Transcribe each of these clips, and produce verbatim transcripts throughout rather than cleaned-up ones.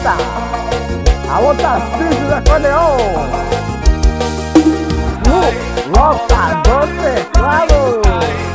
Eita! A outra cinta da acordeon. No locador teclado.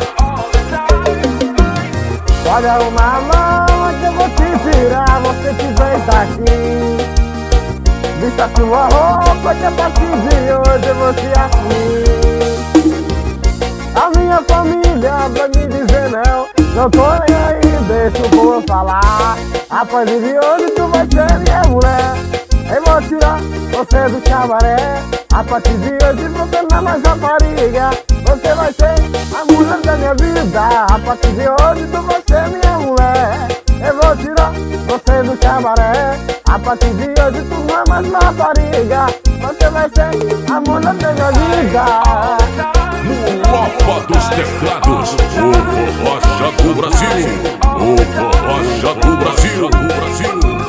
Pode arrumar a mão que eu vou te tirar, você que vem daqui. Vista sua roupa que a partir de hoje eu vou te assumir. A minha família vai me dizer não, não tô nem aí, deixa o povo falar. A partir de hoje tu vai ser minha mulher. Eu vou tirar você do cabaré. A partir de hoje você não é mais rapariga, você vai ser a mulher da minha vida. A partir de hoje tu vai ser minha mulher. Eu vou tirar você do cabaré. A partir de hoje tu não é mais uma rapariga, você vai ser a mulher da minha vida. No mapa dos teclados, o Forrocha do Brasil. O Forrocha do Brasil, do Brasil.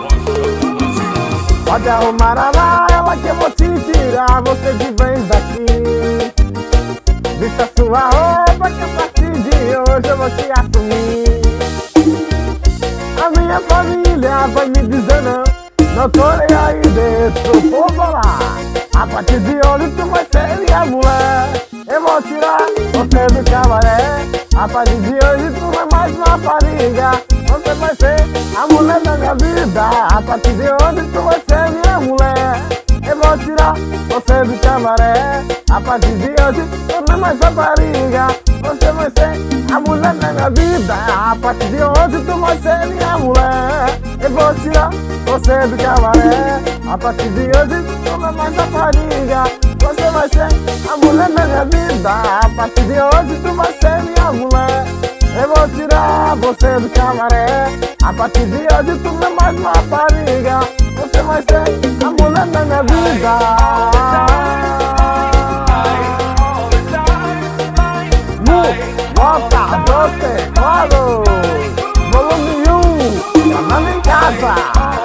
Pode arrumar a mala que eu vou te tirar, você que vem daqui. Vista sua roupa que a partir de hoje eu vou te assumir. A minha família vai me dizer não, não tô nem aí, deixa o povo falar. A partir de hoje tu vai ser minha mulher. Eu vou tirar você do cabaré. A partir de hoje tu não é mais uma rapariga, você vai ser a mulher da minha vida. A partir de hoje tu vai ser minha mulher. Eu vou tirar você do cabaré. A partir de hoje tu não é mais rapariga, você vai ser a mulher da minha vida. A partir de hoje tu vai ser minha mulher. Eu vou tirar você do cabaré. A partir de hoje tu não é mais rapariga, você vai ser a mulher da minha vida. A partir de hoje tu vai ser minha mulher. Eu vou tirar você do cabaré. A partir de hoje tu não é mais uma rapariga, você vai ser a mulher da minha vida. No locador teclado, volume um, chamando em casa.